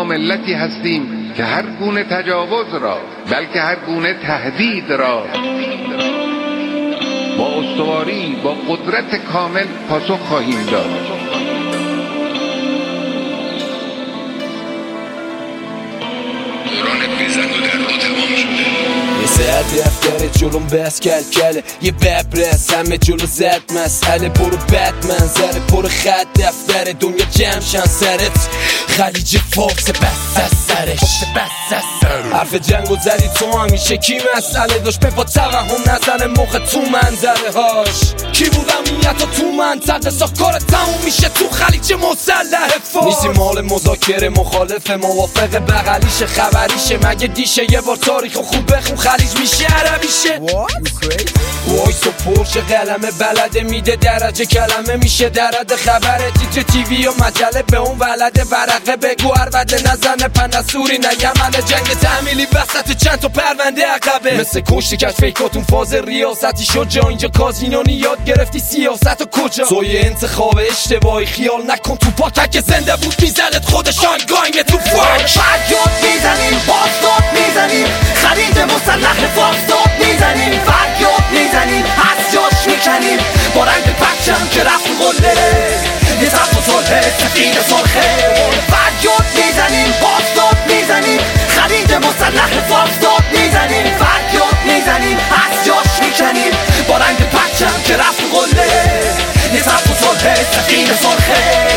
ما ملتی هستیم که هر گونه تجاوز را بلکه هر گونه تهدید را با استواری با قدرت کامل پاسخ خواهیم داد. دوران بزن و در رو تمام شده. یه ساعت دفتر جلوم بس کل یه ببرس همه جلو زد مسئله برو بتمن زره پر خط دفتر دنیا جمشن سرت خلیج فارس بس از سرش حرف جنگ و زدی تو همیشه کی مسئله داشت به با توهم نزنه موقع تو منظره هاش کی بود امنیت و تو منطقه ساخت کار تموم میشه تو خلیج مسلح فارس نیستی مال مذاکره مخالف موافق بغلیش خبریشه مگه دیشه یه بار تاریخ خوب بخون خلیج میشه عربیشه وایس و پرش قلمه بلده میده درجه کلمه میشه درد خبره تیتر تیوی و مجله به اون ولده ورقه بگو عربده نزنه پندسوری نه یمن جنگ تعمیلی وسط چند تا پرونده عقبه مثل کشتی کش فیکاتون فاز ریاستی شد جا اینجا کازینونی یاد گرفتی سیاست و کجا توی انتخاب اشتباهی خیال نکن تو پاکک زنده بود میزنت خودشان گاینه تو فاک فریاد میزنیم بازداد میزنیم خرید مسلح فاسداد میزنیم فریاد میزنیم از جاش میکنیم با رنگ پرچم که رفت قله یه صف و صلح سفید سرخه فریاد میزنیم بازداد میزنیم خرید مسلح فاسداد میزنیم فریاد میزنیم از جاش میکنیم با رنگ پرچم که رفت قله یه صف و صلح سفید سرخه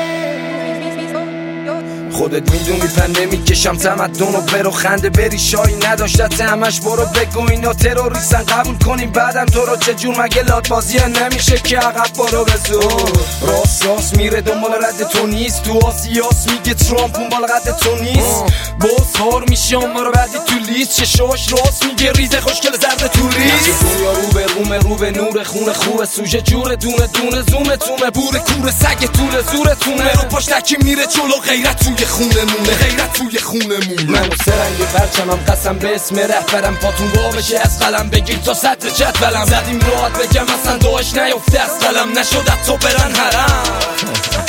خودت میدونی من نمیکشم تمدن و برو خنده بری شایی نداشتت همش برو بگو اینا تروریستن قبول کنیم بعدم تو رو چجور مگه لات بازیه نمیشه که عقب برو بزور راست میره دنبال رد تو نیست تو آسیاس میگه ترامپ اون بال قد تو نیست باز هار میشه ما رو بعدی تو لیست چشاش راست میگه ریزه خوشگل زرد توریست دنیا رو به نور خونه خوبه سوژه جوره دونه زومه تومه بور کور سگ طول زور تونه رو پاش نکی میره جلو غیرت توی خونمونه غیرت توی خونمونه من و سرنگ پرچمم قسم به اسم رهبرم پاتون وا بشه از قلم بگیر تا صدر جدولم زدیم راحت بگم اصلا داعش نیفته از قلم نشد تو برن حرم